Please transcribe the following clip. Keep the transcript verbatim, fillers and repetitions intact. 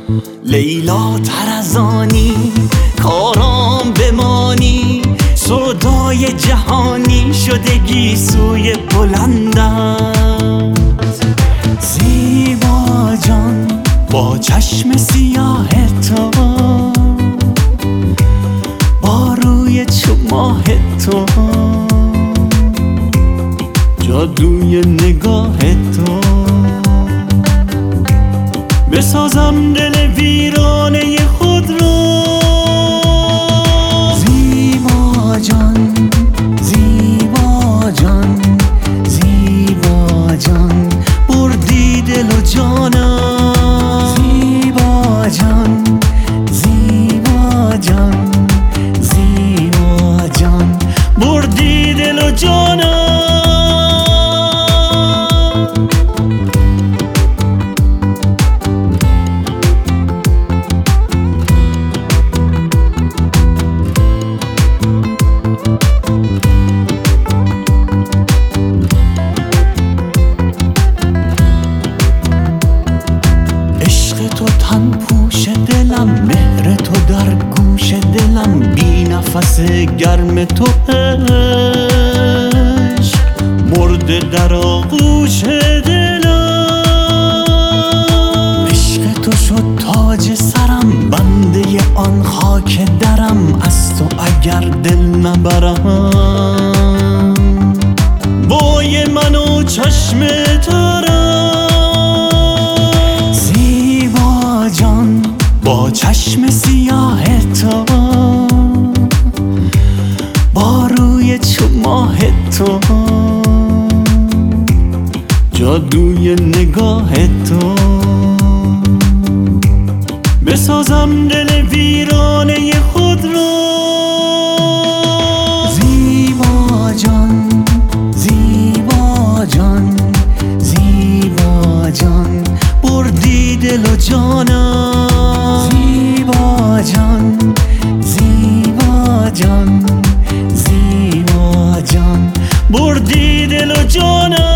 لیلا ترزانی کارام بمانی، سودای جهانی شده گیسوی بلندم. زیبا جان با چشم سیاه تو، با روی چو ماه تو، جادوی نگاه تو، بسازم دل ویرانه خود رو. زیبا جان زیبا جان زیبا جان بردی دل و جانم. زیبا جان زیبا جان زیبا جان بردی دل و جانم. تو تن پوش دلم، مهر تو در گوش دلم، بی نفس گرم تو عشق مرده در آغوش دلم. عشق تو شد تاج سرم، بنده آن خاک درم، از تو اگر دل نبرم بای من و چشم ترم. با چشم سیاه تو، با روی چو ماه تو، جادوی نگاه تو، بسازم دل ویرانه خود رو. زیبا جان زیبا جان زیبا جان بردی دل و جانم. زیبا جان زیبا جان زیبا جان بردی دل و جانم.